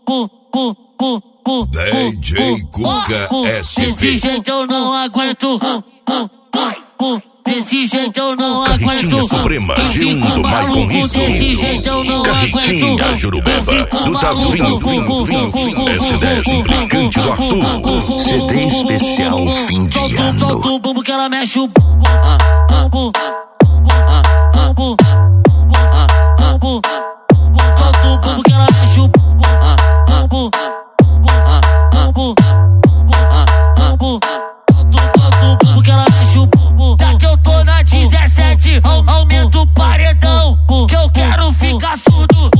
DJ Cuca SP. Desse jeito eu não aguento. Desse jeito eu não aguento. Carretinha Suprema, G1 do Maicon Riso. Desse jeito eu não aguento. Carretinha Jurubeba, do Tavinho. S10 implicante do Arthur. CD especial fim de ano. Solta o bumbo que ela mexe o bumbo. Solta o bumbo que ela mexe o bumbo. Solta o bumbo que ela mexe o bumbo. Já que eu tô na 17, aumenta o paredão. Que eu quero ficar surdo.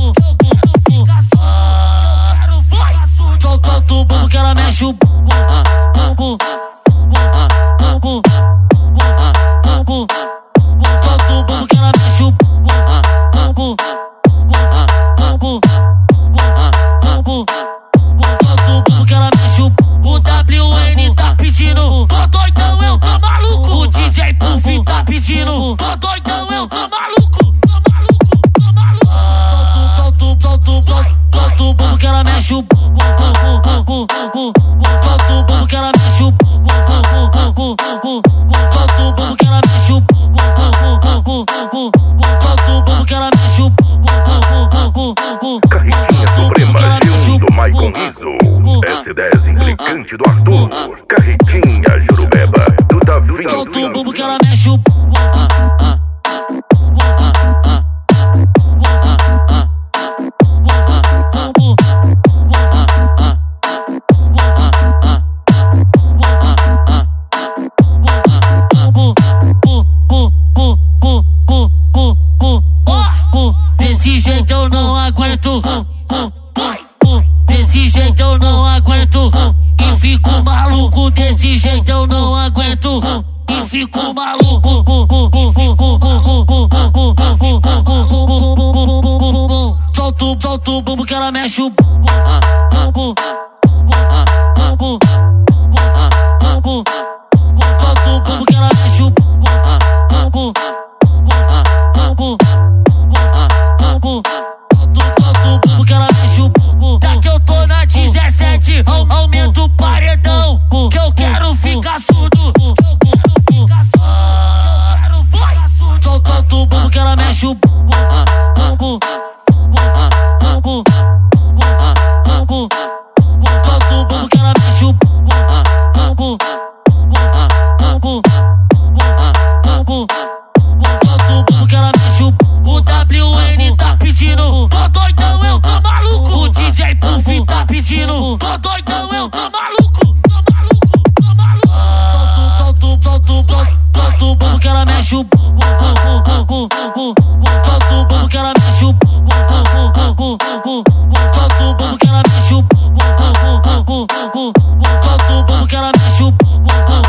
Solta o bumbo que ela mexe o bumbo. Solta o bumbo que ela mexe o bumbo. Solta o bumbo que ela mexe o bumbo. O WN tá pedindo, tô doidão, eu tô maluco. O DJ Puff tá pedindo, tô doidão, eu tô maluco. Solta o bumbo que ela mexe o bumbo. Solta o bumbo que ela mexe o bumbo. Solta o bumbo que ela mexe o bumbo. Solta o bumbo que ela mexe o bumbo. Carretinha Suprema, G1 do Maicon Riso. S10 implicante do Arthur. Carretinha Jurubeba, do Tavinho. Solta o bumbo que ela mexe o bumbo. Desse jeito eu não aguento. Desse jeito eu não aguento. E fico maluco. Desse jeito eu não aguento. E fico maluco. Solta o bumbo que ela mexe o bumbo. Solta o bumbo que ela mexe o bumbo. Solta o bumbo que ela mexe o bumbo. Já que eu tô na 17, aumenta o paredão. Que eu quero ficar surdo. Solta o bumbo que ela mexe o bumbo. Solta o bumbo que ela mexe o bumbo. Solta o bumbo que ela mexe o bumbo. O WN tá pedindo, tô doidão, eu tô maluco. O DJ Puff tá pedindo, tô doidão, eu tô maluco. Solta o bumbo que ela mexe o bumbo. Solta o bumbo que ela mexe o bumbo. Solta o bumbo que ela mexe o bumbo. Solta o bumbo que ela mexe o bumbo.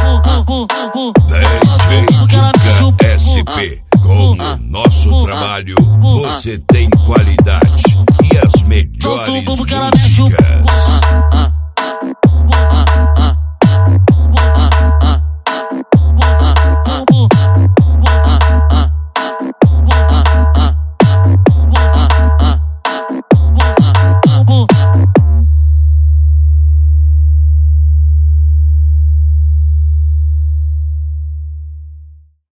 DJ Cuca SP. Com o nosso trabalho, você tem qualidade e as melhores músicas.